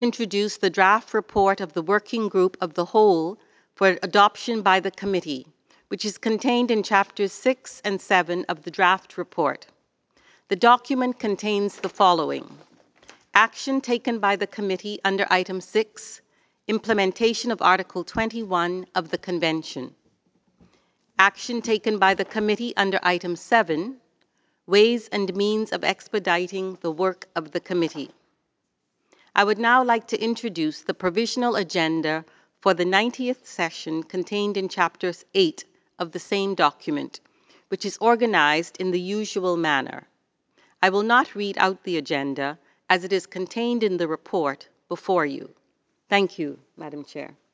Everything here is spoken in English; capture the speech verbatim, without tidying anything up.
introduce the draft report of the Working Group of the Whole for adoption by the committee, which is contained in chapters six and seven of the draft report. The document contains the following: action taken by the committee under item six, implementation of Article twenty-one of the Convention. Action taken by the committee under item seven, ways and means of expediting the work of the committee. I would now like to introduce the provisional agenda for the ninetieth session contained in chapter eight of the same document, which is organized in the usual manner. I will not read out the agenda as it is contained in the report before you. Thank you, Madam Chair.